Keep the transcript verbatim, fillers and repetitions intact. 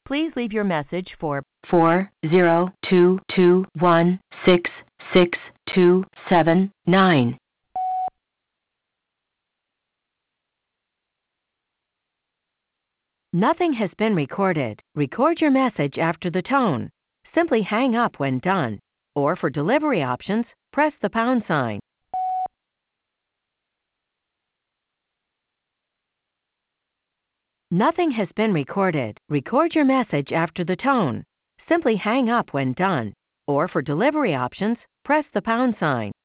Please leave your message for four zero two two one six six two seven nine. Nothing has been recorded. Record your message after the tone. Simply hang up when done. Or for delivery options, press the pound sign. Nothing has been recorded. Record your message after the tone. Simply hang up when done. Or for delivery options, press the pound sign.